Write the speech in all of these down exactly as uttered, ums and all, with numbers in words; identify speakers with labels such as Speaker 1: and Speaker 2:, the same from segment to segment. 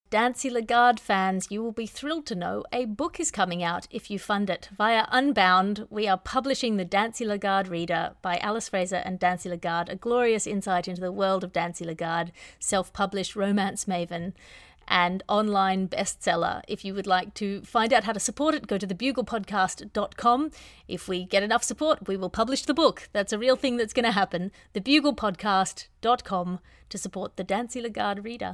Speaker 1: Dancy Lagarde fans, you will be thrilled to know a book is coming out if you fund it. Via Unbound, we are publishing the Dancy Lagarde Reader by Alice Fraser and Dancy Lagarde, a glorious insight into the world of Dancy Lagarde, self-published romance maven and online bestseller. If you would like to find out how to support it, go to the bugle podcast dot com. If we get enough support, we will publish the book. That's a real thing that's going to happen. the bugle podcast dot com to support the Dancy Lagarde Reader.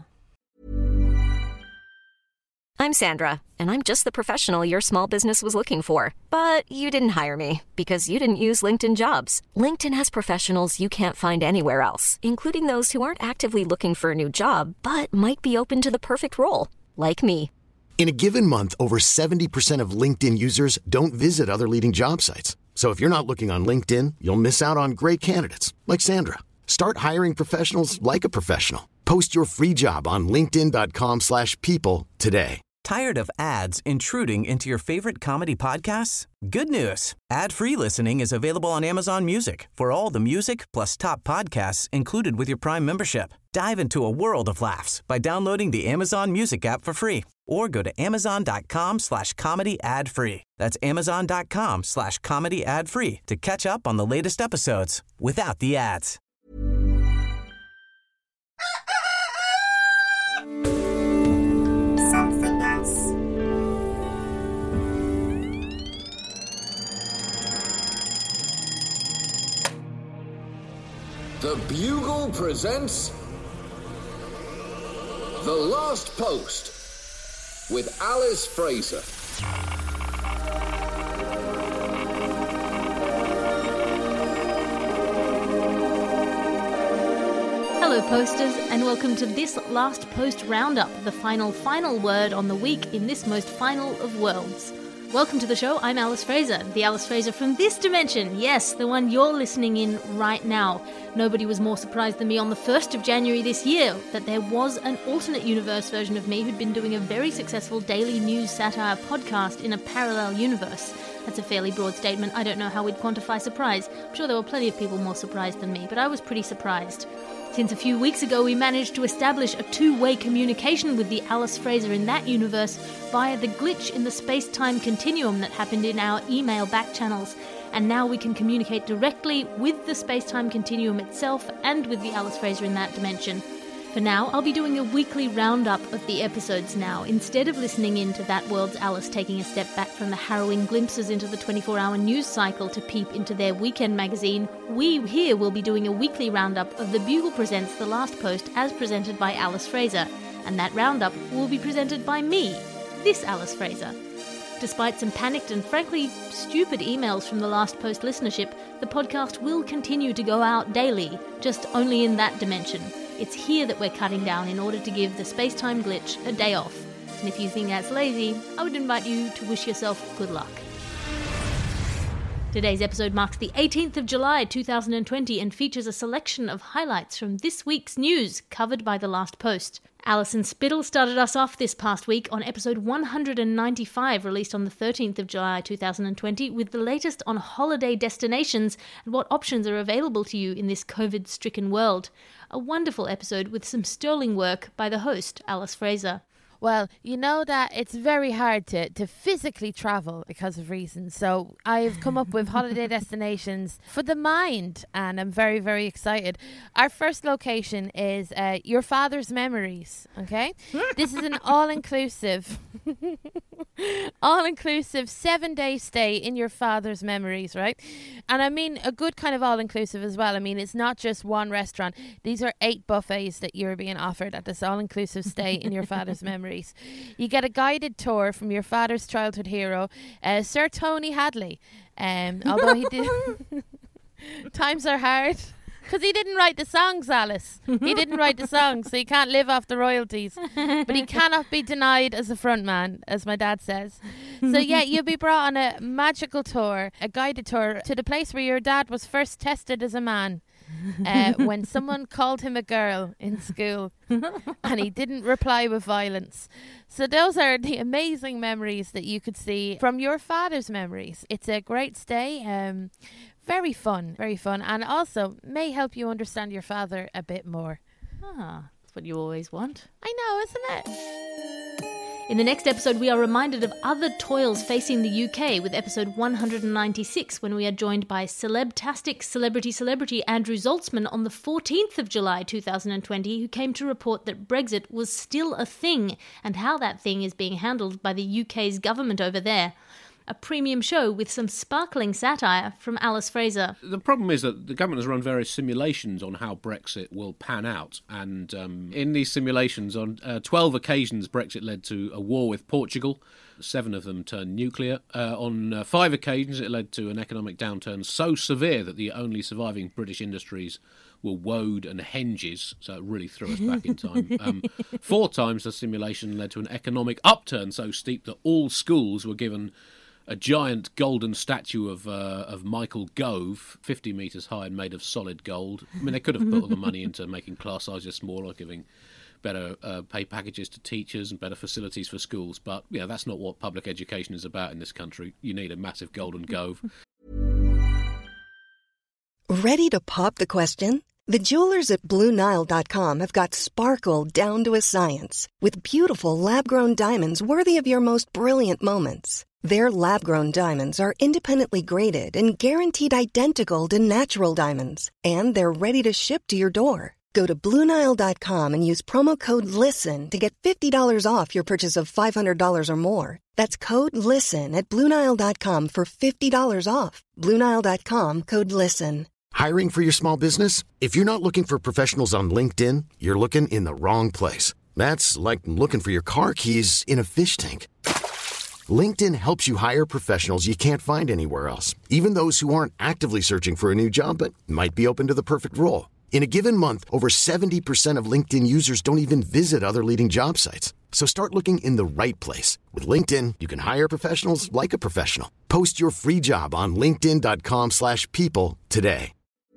Speaker 2: I'm Sandra, and I'm just the professional your small business was looking for. But you didn't hire me because you didn't use LinkedIn Jobs. LinkedIn has professionals you can't find anywhere else, including those who aren't actively looking for a new job, but might be open to the perfect role, like me.
Speaker 3: In a given month, over seventy percent of LinkedIn users don't visit other leading job sites. So if you're not looking on LinkedIn, you'll miss out on great candidates, like Sandra. Start hiring professionals like a professional. Post your free job on linkedin dot com slash people today.
Speaker 4: Tired of ads intruding into your favorite comedy podcasts? Good news. Ad-free listening is available on Amazon Music for all the music plus top podcasts included with your Prime membership. Dive into a world of laughs by downloading the Amazon Music app for free or go to amazon dot com slash comedy ad free. That's amazon dot com slash comedy ad free to catch up on the latest episodes without the ads.
Speaker 5: The Bugle presents The Last Post with Alice Fraser.
Speaker 1: Hello posters, and welcome to this Last Post Roundup, the final, final word on the week in this most final of worlds. Welcome to the show, I'm Alice Fraser, the Alice Fraser from this dimension, yes, the one you're listening in right now. Nobody was more surprised than me on the first of January this year that there was an alternate universe version of me who'd been doing a very successful daily news satire podcast in a parallel universe. That's a fairly broad statement, I don't know how we'd quantify surprise. I'm sure there were plenty of people more surprised than me, but I was pretty surprised. Since a few weeks ago we managed to establish a two-way communication with the Alice Fraser in that universe via the glitch in the space-time continuum that happened in our email back channels, and now we can communicate directly with the space-time continuum itself and with the Alice Fraser in that dimension. For now, I'll be doing a weekly roundup of the episodes now, instead of listening in to That World's Alice taking a step back from the harrowing glimpses into the twenty-four hour news cycle to peep into their weekend magazine. We here will be doing a weekly roundup of The Bugle Presents The Last Post as presented by Alice Fraser, and that roundup will be presented by me, this Alice Fraser. Despite some panicked and frankly stupid emails from the Last Post listenership, the podcast will continue to go out daily, just only in that dimension. It's here that we're cutting down in order to give the space-time glitch a day off. And if you think that's lazy, I would invite you to wish yourself good luck. Today's episode marks the eighteenth of July two thousand twenty and features a selection of highlights from this week's news covered by The Last Post. Alison Spittle started us off this past week on episode one hundred ninety-five, released on the thirteenth of July two thousand twenty, with the latest on holiday destinations and what options are available to you in this COVID-stricken world. A wonderful episode with some sterling work by the host, Alice Fraser.
Speaker 6: Well, you know that it's very hard to, to physically travel because of reasons. So I've come up with holiday destinations for the mind, and I'm very, very excited. Our first location is uh, Your Father's Memories, okay? This is an all-inclusive, all-inclusive seven-day stay in Your Father's Memories, right? And I mean a good kind of all-inclusive as well. I mean, it's not just one restaurant. These are eight buffets that you're being offered at this all-inclusive stay in Your Father's Memories. You get a guided tour from your father's childhood hero, uh, Sir Tony Hadley. Um, although he did... Times are hard. Because he didn't write the songs, Alice. He didn't write the songs, so he can't live off the royalties. But he cannot be denied as a frontman, as my dad says. So yeah, you'll be brought on a magical tour, a guided tour, to the place where your dad was first tested as a man. Uh, when someone called him a girl in school and he didn't reply with violence. So those are the amazing memories that you could see from Your Father's Memories. It's a great stay, um, very fun, very fun, and also may help you understand your father a bit more.
Speaker 1: Ah, that's what you always want.
Speaker 6: I know, isn't it?
Speaker 1: In the next episode, we are reminded of other toils facing the U K with episode one hundred ninety-six, when we are joined by celebtastic celebrity celebrity Andrew Zaltzman on the fourteenth of July two thousand twenty, who came to report that Brexit was still a thing and how that thing is being handled by the U K's government over there. A premium show with some sparkling satire from Alice Fraser.
Speaker 7: The problem is that the government has run various simulations on how Brexit will pan out. And um, in these simulations, on uh, twelve occasions, Brexit led to a war with Portugal. Seven of them turned nuclear. Uh, on uh, five occasions, it led to an economic downturn so severe that the only surviving British industries were woad and henges, so it really threw us back in time. Um, four times, the simulation led to an economic upturn so steep that all schools were given a giant golden statue of uh, of Michael Gove, fifty metres high and made of solid gold. I mean, they could have put all the money into making class sizes smaller, giving better uh, pay packages to teachers and better facilities for schools. But, yeah, that's not what public education is about in this country. You need a massive golden Gove.
Speaker 8: Ready to pop the question? The jewelers at Blue Nile dot com have got sparkle down to a science with beautiful lab-grown diamonds worthy of your most brilliant moments. Their lab-grown diamonds are independently graded and guaranteed identical to natural diamonds, and they're ready to ship to your door. Go to Blue Nile dot com and use promo code LISTEN to get fifty dollars off your purchase of five hundred dollars or more. That's code LISTEN at Blue Nile dot com for fifty dollars off. Blue Nile dot com, code LISTEN.
Speaker 3: Hiring for your small business? If you're not looking for professionals on LinkedIn, you're looking in the wrong place. That's like looking for your car keys in a fish tank. LinkedIn helps you hire professionals you can't find anywhere else, even those who aren't actively searching for a new job but might be open to the perfect role. In a given month, over seventy percent of LinkedIn users don't even visit other leading job sites. So start looking in the right place. With LinkedIn, you can hire professionals like a professional. Post your free job on linkedin dot com slash people today.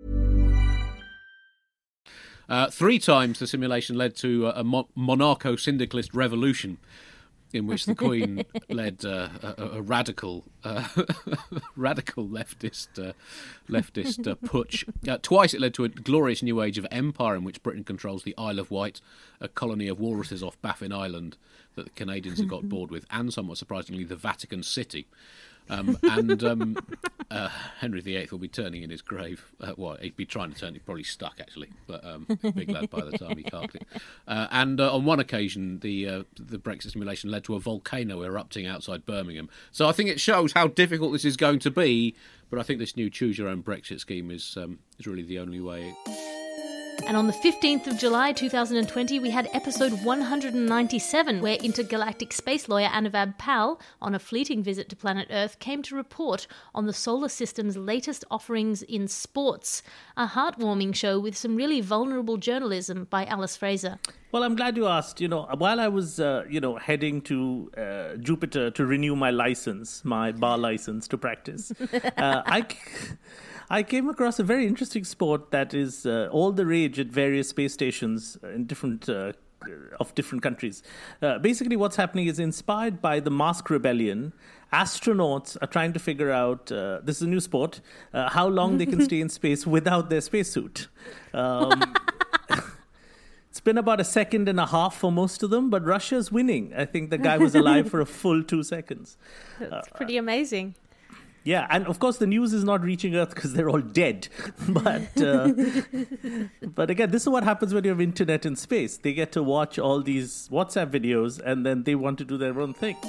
Speaker 7: Uh, three times the simulation led to a, a mo- monarcho-syndicalist revolution in which the Queen led uh, a, a radical, uh, radical leftist, uh, leftist uh, putsch. Uh, twice it led to a glorious new age of empire in which Britain controls the Isle of Wight, a colony of walruses off Baffin Island that the Canadians have got bored with, and somewhat surprisingly, the Vatican City. Um, and um, uh, Henry the Eighth will be turning in his grave. Uh, well, he'd be trying to turn. He's probably stuck, actually. But um, big lad by the time he carved it. Uh, and uh, on one occasion, the uh, the Brexit simulation led to a volcano erupting outside Birmingham. So I think it shows how difficult this is going to be. But I think this new choose-your-own Brexit scheme is um, is really the only way.
Speaker 1: And on the fifteenth of July two thousand twenty, we had episode one hundred ninety-seven, where intergalactic space lawyer Anuvab Pal, on a fleeting visit to planet Earth, came to report on the solar system's latest offerings in sports. A heartwarming show with some really vulnerable journalism by Alice Fraser.
Speaker 9: Well, I'm glad you asked. You know, while I was, uh, you know, heading to uh, Jupiter to renew my license, my bar license to practice, uh, I... I came across a very interesting sport that is uh, all the rage at various space stations in different uh, of different countries. Uh, basically, what's happening is inspired by the Mask Rebellion. Astronauts are trying to figure out, uh, this is a new sport, uh, how long they can stay in space without their spacesuit. Um, it's been about a second and a half for most of them, but Russia's winning. I think the guy was alive for a full two seconds.
Speaker 1: That's pretty amazing.
Speaker 9: Yeah, and of course the news is not reaching Earth because they're all dead. But uh, but again, this is what happens when you have internet in space. They get to watch all these WhatsApp videos and then they want to do their own thing.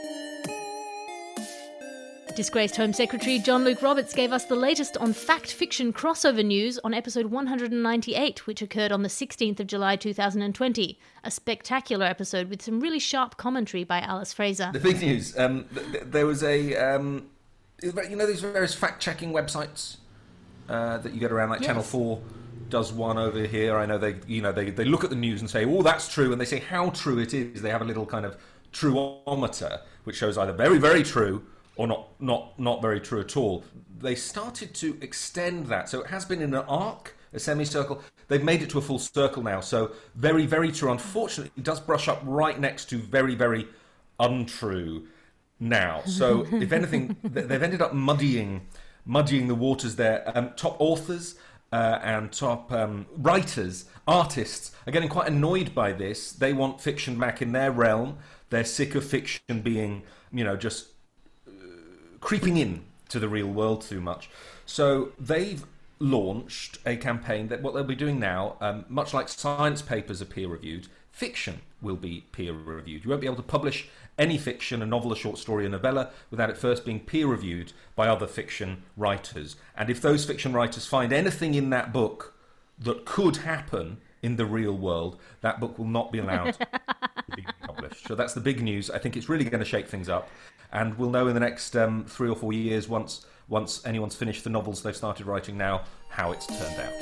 Speaker 1: Disgraced Home Secretary John Luke Roberts gave us the latest on fact-fiction crossover news on episode one hundred ninety-eight, which occurred on the sixteenth of July two thousand twenty. A spectacular episode with some really sharp commentary by Alice Fraser.
Speaker 10: The big news, um, th- th- there was a... Um You know these various fact-checking websites uh, that you get around, like yes. Channel four does one over here. I know they, you know, they, they look at the news and say, "Oh, that's true," and they say how true it is. They have a little kind of truometer which shows either very, very true or not, not, not very true at all. They started to extend that, so it has been in an arc, a semicircle. They've made it to a full circle now. So very, very true. Unfortunately, it does brush up right next to very, very untrue. Now, so if anything, they've ended up muddying, muddying the waters there. Um, top authors, uh, and top um, writers, artists are getting quite annoyed by this. They want fiction back in their realm. They're sick of fiction being, you know, just uh, creeping in to the real world too much. So they've launched a campaign that what they'll be doing now, um, much like science papers are peer-reviewed, fiction will be peer-reviewed. You won't be able to publish any fiction, a novel, a short story, a novella, without it first being peer-reviewed by other fiction writers. And if those fiction writers find anything in that book that could happen in the real world, that book will not be allowed to be published. So that's the big news. I think it's really going to shake things up. And we'll know in the next um, three or four years, once once anyone's finished the novels they've started writing now, how it's turned out.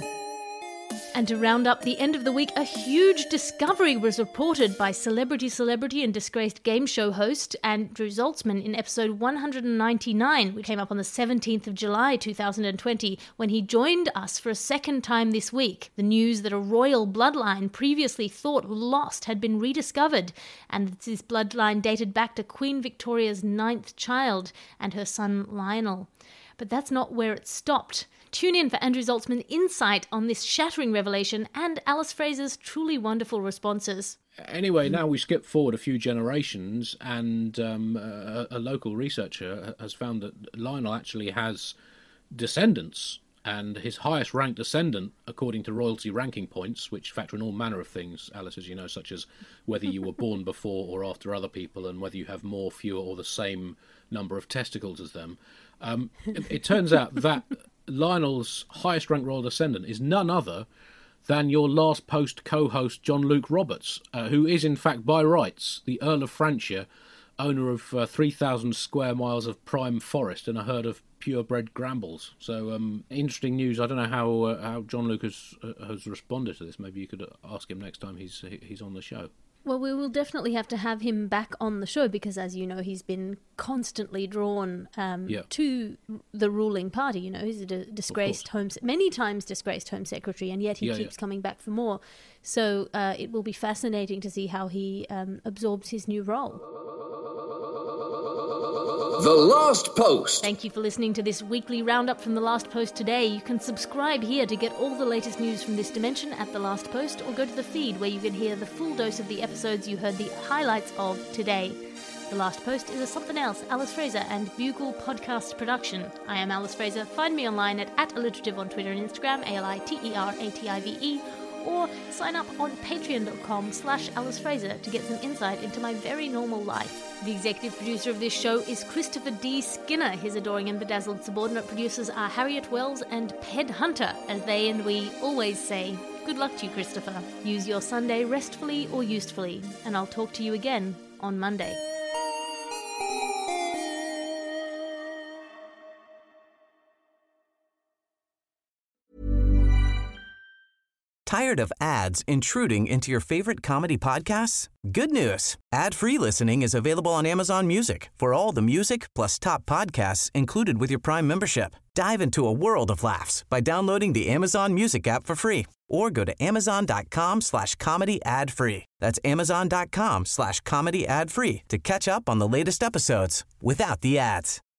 Speaker 1: And to round up the end of the week, a huge discovery was reported by celebrity celebrity and disgraced game show host Andrew Zaltzman in episode one hundred ninety-nine, which came up on the seventeenth of July two thousand twenty, when he joined us for a second time this week. The news that a royal bloodline previously thought lost had been rediscovered, and that this bloodline dated back to Queen Victoria's ninth child and her son Lionel. But that's not where it stopped. Tune in for Andrew Zaltzman's insight on this shattering revelation and Alice Fraser's truly wonderful responses.
Speaker 7: Anyway, now we skip forward a few generations, and um, a, a local researcher has found that Lionel actually has descendants, and his highest ranked descendant, according to royalty ranking points, which factor in all manner of things, Alice, as you know, such as whether you were born before or after other people, and whether you have more, fewer, or the same number of testicles as them. Um, it, it turns out that Lionel's highest ranked royal descendant is none other than your Last Post co-host John Luke Roberts, uh, who is in fact by rights the Earl of Franchia, owner of uh, three thousand square miles of prime forest and a herd of purebred grambles. So um, interesting news. I don't know how uh, how John Luke has, uh, has responded to this. Maybe you could ask him next time he's he's on the show.
Speaker 1: Well, we will definitely have to have him back on the show because, as you know, he's been constantly drawn um, yeah. to the ruling party. You know, he's a d- disgraced home, many times disgraced home secretary, and yet he yeah, keeps yeah. coming back for more. So uh, it will be fascinating to see how he um, absorbs his new role.
Speaker 5: The Last Post.
Speaker 1: Thank you for listening to this weekly roundup from The Last Post today. You can subscribe here to get all the latest news from this dimension at The Last Post, or go to the feed where you can hear the full dose of the episodes you heard the highlights of today. The Last Post is a Something Else, Alice Fraser and Bugle podcast production. I am Alice Fraser. Find me online at, at alliterative on Twitter and Instagram, A L I T E R A T I V E, or sign up on patreon.com slash Alice Fraser to get some insight into my very normal life. The executive producer of this show is Christopher D. Skinner. His adoring and bedazzled subordinate producers are Harriet Wells and Ped Hunter, as they and we always say. Good luck to you, Christopher. Use your Sunday restfully or usefully, and I'll talk to you again on Monday.
Speaker 4: Tired of ads intruding into your favorite comedy podcasts? Good news. Ad-free listening is available on Amazon Music for all the music plus top podcasts included with your Prime membership. Dive into a world of laughs by downloading the Amazon Music app for free or go to amazon.com slash comedy ad free. That's amazon.com slash comedy ad free to catch up on the latest episodes without the ads.